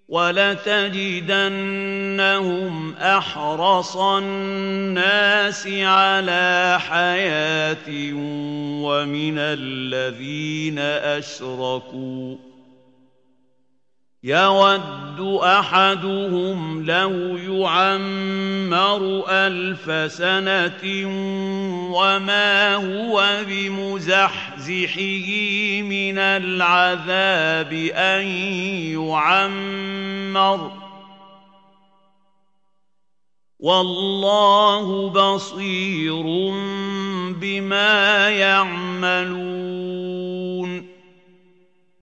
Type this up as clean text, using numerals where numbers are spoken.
وَلَتَجِدَنَّهُمْ أَحْرَصَ النَّاسِ عَلَىٰ حَيَاةٍ وَمِنَ الَّذِينَ أَشْرَكُوا ۚ يَوَدُّ أَحَدُهُمْ لَوْ يُعَمَّرُ 1000 سَنَةٍ وَمَا هُوَ بِمُزَحْزِحِهِ مِنَ الْعَذَابِ أَن يُعَمَّرَ ۗ وَاللَّهُ بَصِيرٌ بِمَا يَعْمَلُونَ